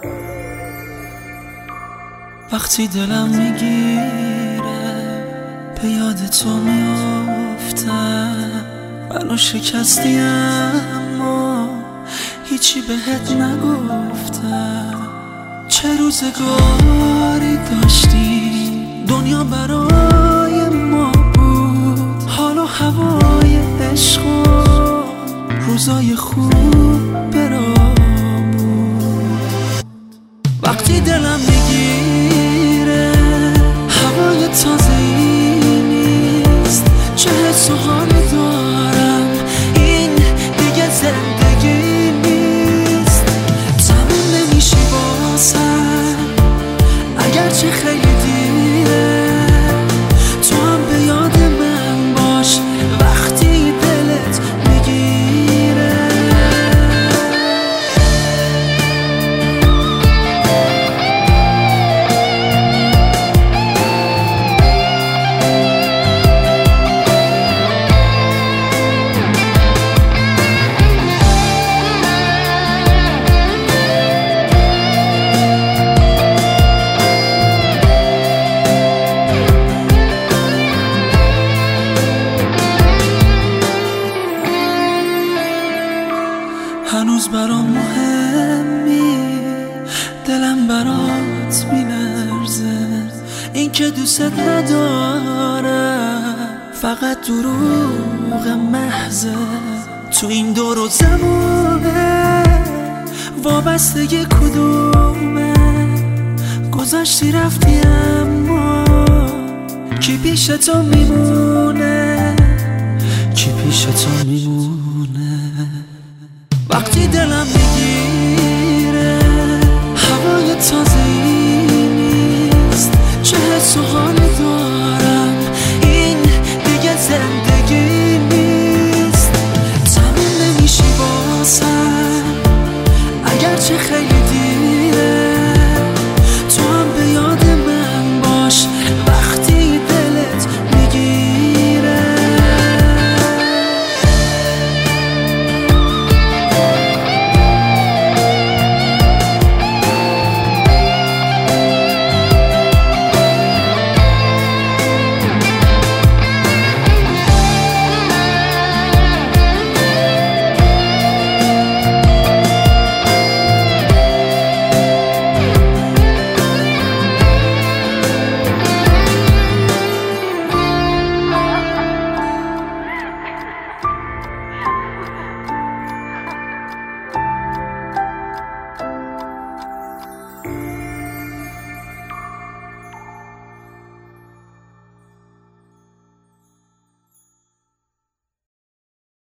وقتی دلم میگیره به یاد تو میافتم، منو شکستی اما هیچی بهت نگفتم. چه روزگاری داشتی، دنیا برای ما بود، حال و هوای عشق و روزای خوب برامون. وقتی دلم میگیره هوای تازه‌ای نیست، چه حس و حالی دارم این دیگه زندگی نیست. تموم نمیشی واسم اگرچه خیلی دیره، تو هم به یاد من باش وقتی دلت میگیره. هنوز برام مهمی، دلم برات میلرزه، این که دوست ندارم فقط دروغ محضه. تو این دور و زمانه وابسته کدومه، گذشتی رفتی اما کی پیش تو میمونه، کی پیش تو میمونه. وقتی دلم